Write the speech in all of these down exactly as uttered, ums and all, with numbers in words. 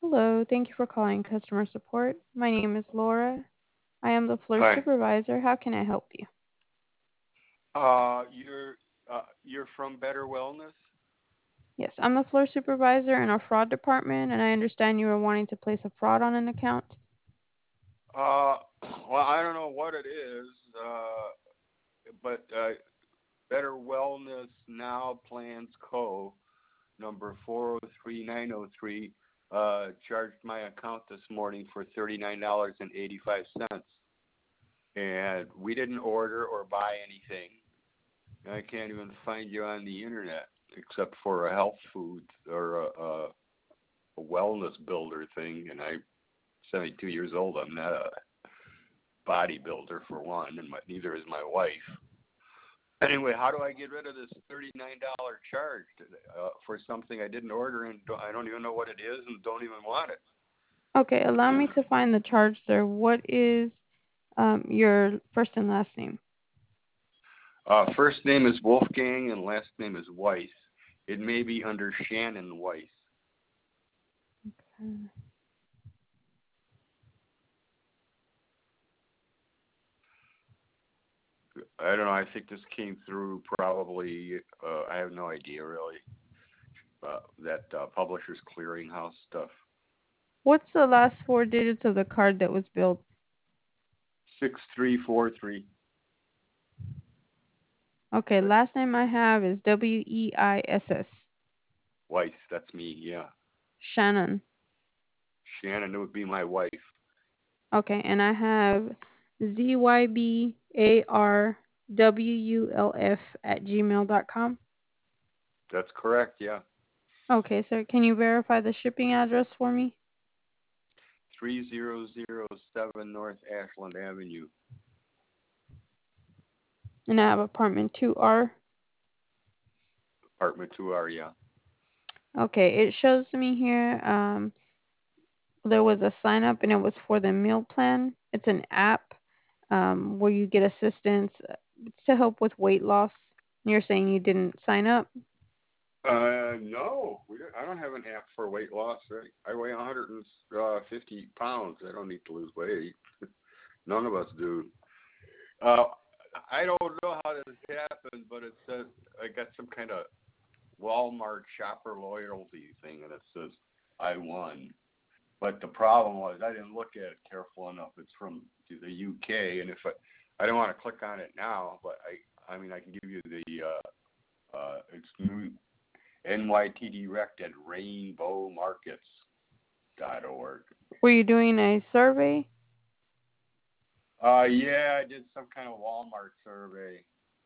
Hello, thank you for calling customer support. My name is Laura. I am the floor Hi. supervisor. How can I help you? Uh, you're uh, you're from Better Wellness. Yes, I'm the floor supervisor in our fraud department, and I understand you were wanting to place a fraud on an account. Uh, well, I don't know what it is, uh, but uh, Better Wellness Now Plans Co. number four zero three nine zero three uh, charged my account this morning for thirty nine dollars and eighty five cents, and we didn't order or buy anything. I can't even find you on the internet except for a health food or a, a, a wellness builder thing, and I'm seventy-two years old. I'm not a bodybuilder for one, and my, neither is my wife. Anyway, how do I get rid of this thirty-nine dollars charge uh, for something I didn't order and don't, I don't even know what it is and don't even want it? Okay, allow me to find the charge, sir. What is um, your first and last name? Uh, first name is Wolfgang and last name is Weiss. It may be under Shannon Weiss. Okay. I don't know. I think this came through probably. Uh, I have no idea really. Uh, that uh, Publishers Clearinghouse stuff. What's the last four digits of the card that was billed? Six three four three. Okay, last name I have is W E I S S. Weiss. That's me. Yeah. Shannon. Shannon. It would be my wife. Okay, and I have Z Y B A R W U L F at gmail dot com. That's correct. Yeah. Okay, sir. Can you verify the shipping address for me? Three zero zero seven North Ashland Avenue. And I have apartment two R. Apartment two R. Yeah. Okay, it shows me here um, there was a sign up and it was for the meal plan. It's an app um, where you get assistance to help with weight loss. You're saying you didn't sign up? Uh, no, we don't, I don't have an app for weight loss. I, I weigh one hundred fifty pounds. I don't need to lose weight. None of us do. Uh, I don't know how this happened, but it says I got some kind of Walmart shopper loyalty thing, and it says I won. But the problem was I didn't look at it careful enough. It's from the U K, and if I, I don't want to click on it now, but I, I mean, I can give you the, uh, uh, it's N Y T direct at rainbow markets dot org. Were you doing a survey? Uh, yeah, I did some kind of Walmart survey.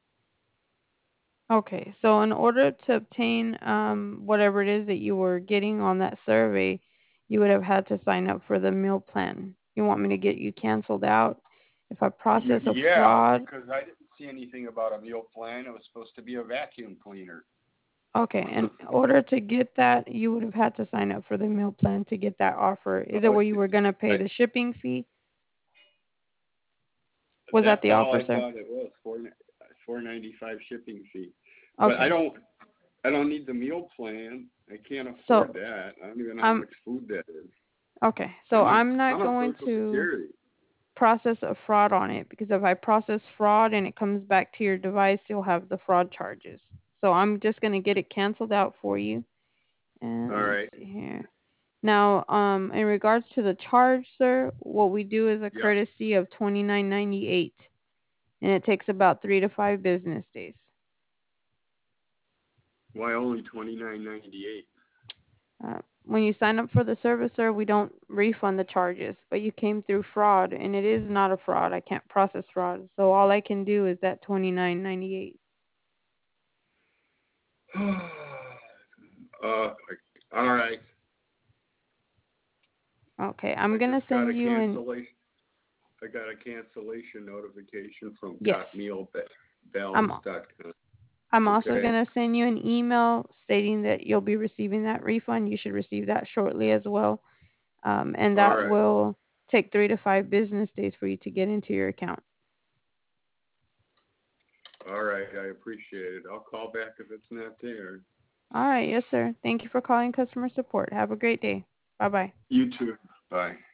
Okay, so in order to obtain um, whatever it is that you were getting on that survey, you would have had to sign up for the meal plan. You want me to get you canceled out? If I Y- process a yeah, fraud, because I didn't see anything about a meal plan. It was supposed to be a vacuum cleaner. okay, in order to get that, you would have had to sign up for the meal plan to get that offer. Is it Oh, where you were going to pay I, the shipping fee? Was that that's the all offer, I sir? thought it was, four four ninety five shipping fee. But I Okay, don't I don't need the meal plan. I can't so afford that. I don't even know how I'm much food that is. okay, so I'm on I'm not I'm on going Social to Security. process a fraud on it because if I process fraud and it comes back to your device, you'll have the fraud charges. So I'm just going to get it canceled out for you. And All let me right. see here. Now, um, in regards to the charge, sir, what we do is a Yeah. courtesy of twenty nine ninety eight, and it takes about three to five business days. Why only twenty nine ninety eight? Uh, when you sign up for the service, sir, we don't refund the charges, but you came through fraud, and it is not a fraud. I can't process fraud, so all I can do is that twenty nine ninety eight. uh, all right. Okay, I I'm gonna just got a send you an cancellation. I got a cancellation notification from yes. got meal balance I'm dot com. I'm also Okay. gonna send you an email stating that you'll be receiving that refund. You should receive that shortly as well, um, and All that right. will take three to five business days for you to get into your account. All right. I appreciate it. I'll call back if it's not there. All right, yes, sir. Thank you for calling customer support. Have a great day. Bye bye. You too. Bye.